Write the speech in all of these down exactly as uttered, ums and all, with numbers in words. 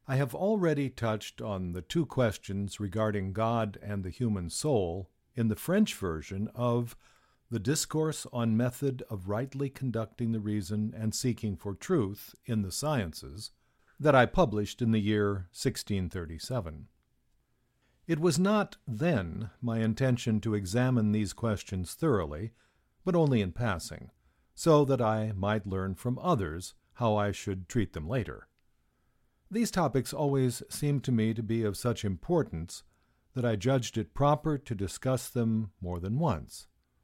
I have already touched on the two questions regarding God and the human soul in the French version of The Discourse on Method of Rightly Conducting the Reason and Seeking for Truth in the Sciences, that I published in the year sixteen thirty-seven. It was not then my intention to examine these questions thoroughly, but only in passing, so that I might learn from others how I should treat them later. These topics always seemed to me to be of such importance that I judged it proper to discuss them more than once.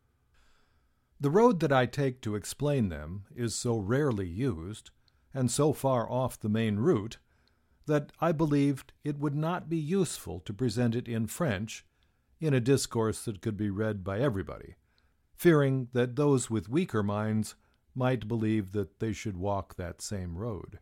The road that I take to explain them is so rarely used, and so far off the main route, that I believed it would not be useful to present it in French in a discourse that could be read by everybody, fearing that those with weaker minds might believe that they should walk that same road.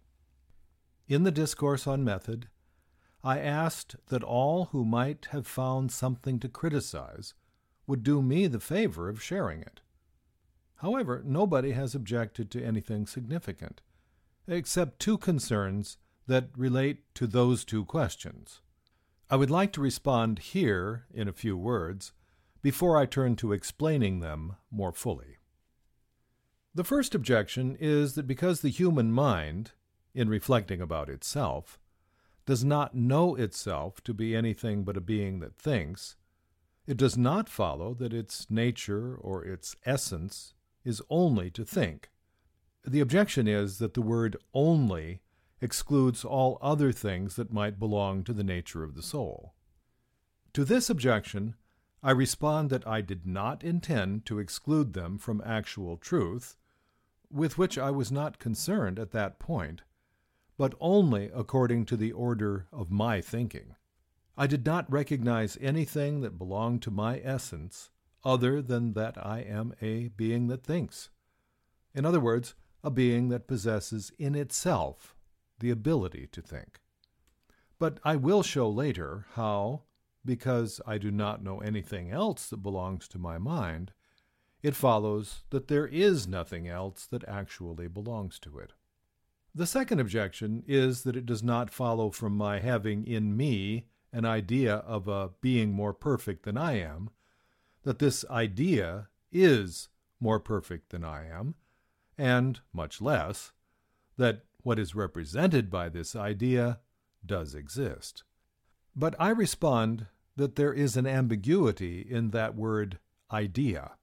In the Discourse on Method, I asked that all who might have found something to criticize would do me the favor of sharing it. However, nobody has objected to anything significant, except two concerns that relate to those two questions. I would like to respond here in a few words before I turn to explaining them more fully. The first objection is that because the human mind, in reflecting about itself, does not know itself to be anything but a being that thinks, it does not follow that its nature or its essence is only to think. The objection is that the word only excludes all other things that might belong to the nature of the soul. To this objection, I respond that I did not intend to exclude them from actual truth, with which I was not concerned at that point, but only according to the order of my thinking. I did not recognize anything that belonged to my essence other than that I am a being that thinks. In other words, a being that possesses in itself the ability to think. But I will show later how, because I do not know anything else that belongs to my mind, it follows that there is nothing else that actually belongs to it. The second objection is that it does not follow from my having in me an idea of a being more perfect than I am, that this idea is more perfect than I am, and, much less, that what is represented by this idea does exist. But I respond that there is an ambiguity in that word idea.